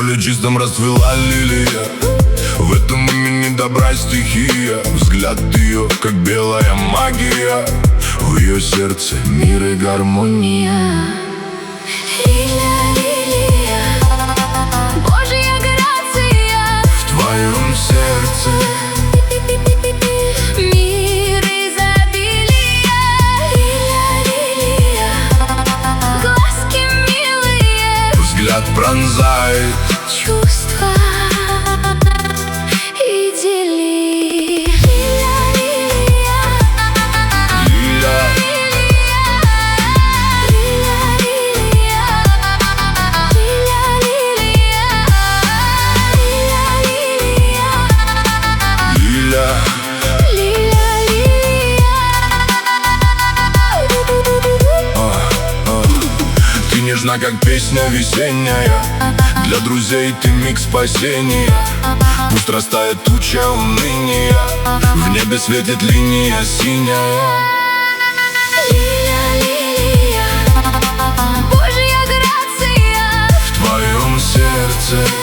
поле чистом расцвела лилия. В этом имени добра стихия. Взгляд ее, как белая магия. В ее сердце мир и гармония. Лилия, лилия, Божья грация. В твоем сердце Мир изобилия. Лилия, лилия, глазки милые. взгляд пронзает Чувства идиллии. Лилия, лилия, лиля. Ты нежна, как песня весенняя. Для друзей ты миг спасения. Пусть растает туча уныния. В небе светит линия синяя. Лилия, лилия, Божья грация. В твоем сердце